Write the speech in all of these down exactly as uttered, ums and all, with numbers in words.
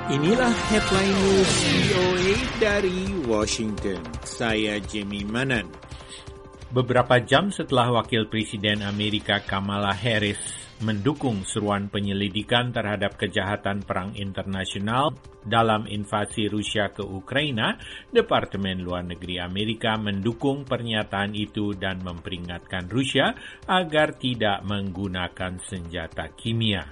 Inilah headline news V O A dari Washington. Saya Jimmy Manan. Beberapa jam setelah Wakil Presiden Amerika Kamala Harris mendukung seruan penyelidikan terhadap kejahatan perang internasional dalam invasi Rusia ke Ukraina, Departemen Luar Negeri Amerika mendukung pernyataan itu dan memperingatkan Rusia agar tidak menggunakan senjata kimia.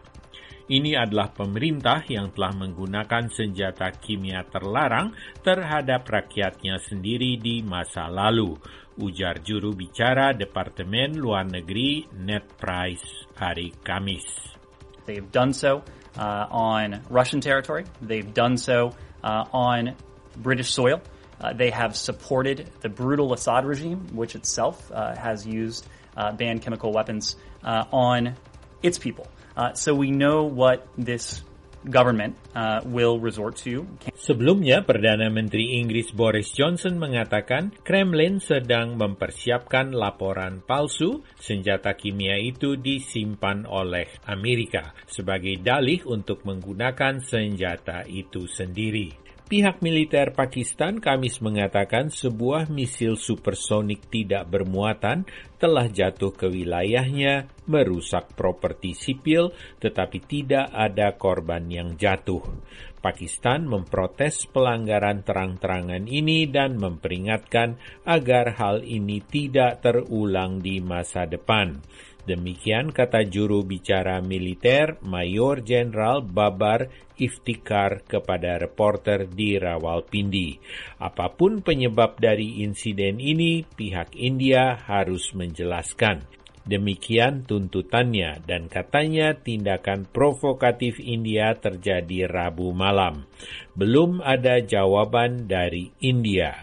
Ini adalah pemerintah yang telah menggunakan senjata kimia terlarang terhadap rakyatnya sendiri di masa lalu, ujar juru bicara Departemen Luar Negeri Ned Price hari Kamis. They've done so uh, on Russian territory. They've done so uh, on British soil. Uh, they have supported the brutal Assad regime, which itself uh, has used uh, banned chemical weapons uh, on its people. Uh, so we know what this government uh, will resort to. Sebelumnya, Perdana Menteri Inggris Boris Johnson mengatakan Kremlin sedang mempersiapkan laporan palsu senjata kimia itu disimpan oleh Amerika sebagai dalih untuk menggunakan senjata itu sendiri. Pihak militer Pakistan Kamis mengatakan sebuah misil supersonik tidak bermuatan telah jatuh ke wilayahnya, merusak properti sipil, tetapi tidak ada korban yang jatuh. Pakistan memprotes pelanggaran terang-terangan ini dan memperingatkan agar hal ini tidak terulang di masa depan. Demikian kata juru bicara militer Mayor Jenderal Babar Iftikhar kepada reporter di Rawalpindi. Apapun penyebab dari insiden ini, pihak India harus menjelaskan. Demikian tuntutannya dan katanya tindakan provokatif India terjadi Rabu malam. Belum ada jawaban dari India.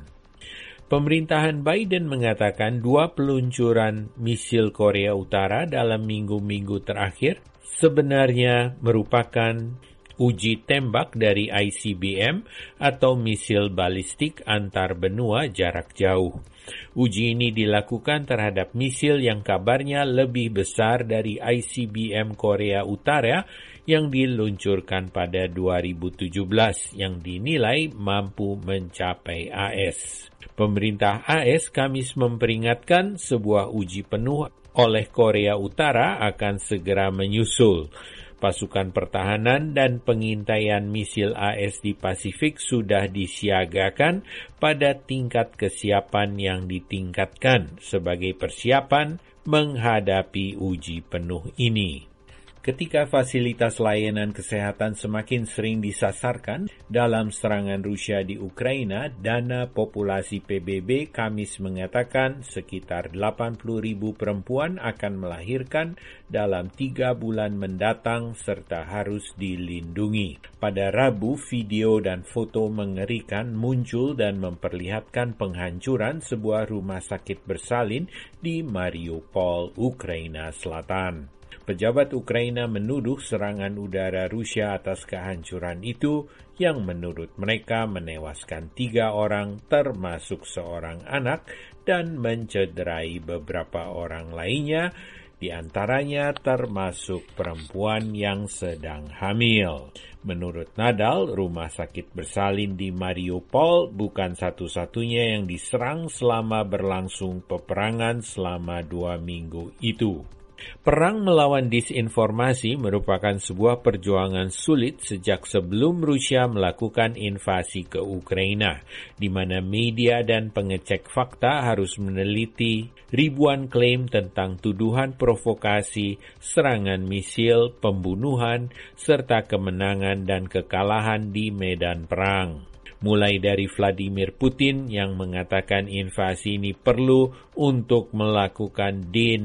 Pemerintahan Biden mengatakan dua peluncuran misil Korea Utara dalam minggu-minggu terakhir sebenarnya merupakan uji tembak dari I C B M atau misil balistik antar benua jarak jauh. Uji ini dilakukan terhadap misil yang kabarnya lebih besar dari I C B M Korea Utara yang diluncurkan pada dua ribu tujuh belas yang dinilai mampu mencapai A S. Pemerintah A S Kamis memperingatkan sebuah uji penuh oleh Korea Utara akan segera menyusul. Pasukan pertahanan dan pengintaian misil A S di Pasifik sudah disiagakan pada tingkat kesiapan yang ditingkatkan sebagai persiapan menghadapi uji penuh ini. Ketika fasilitas layanan kesehatan semakin sering disasarkan dalam serangan Rusia di Ukraina, Dana Populasi P B B Kamis mengatakan sekitar delapan puluh ribu perempuan akan melahirkan dalam tiga bulan mendatang serta harus dilindungi. Pada Rabu, video dan foto mengerikan muncul dan memperlihatkan penghancuran sebuah rumah sakit bersalin di Mariupol, Ukraina Selatan. Pejabat Ukraina menuduh serangan udara Rusia atas kehancuran itu yang menurut mereka menewaskan tiga orang termasuk seorang anak dan mencederai beberapa orang lainnya, di antaranya termasuk perempuan yang sedang hamil. Menurut Nadal, rumah sakit bersalin di Mariupol bukan satu-satunya yang diserang selama berlangsung peperangan selama dua minggu itu. Perang melawan disinformasi merupakan sebuah perjuangan sulit sejak sebelum Rusia melakukan invasi ke Ukraina, di mana media dan pengecek fakta harus meneliti ribuan klaim tentang tuduhan provokasi, serangan misil, pembunuhan, serta kemenangan dan kekalahan di medan perang. Mulai dari Vladimir Putin yang mengatakan invasi ini perlu untuk melakukan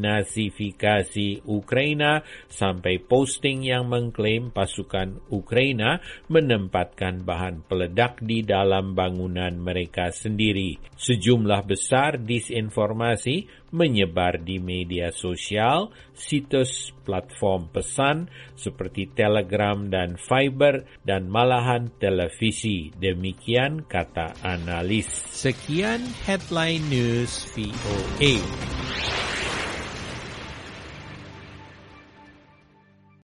denazifikasi Ukraina, sampai posting yang mengklaim pasukan Ukraina menempatkan bahan peledak di dalam bangunan mereka sendiri. Sejumlah besar disinformasi menyebar di media sosial, situs platform pesan seperti Telegram dan Viber, dan malahan televisi. Demikian kata analis. Sekian Headline News V O A.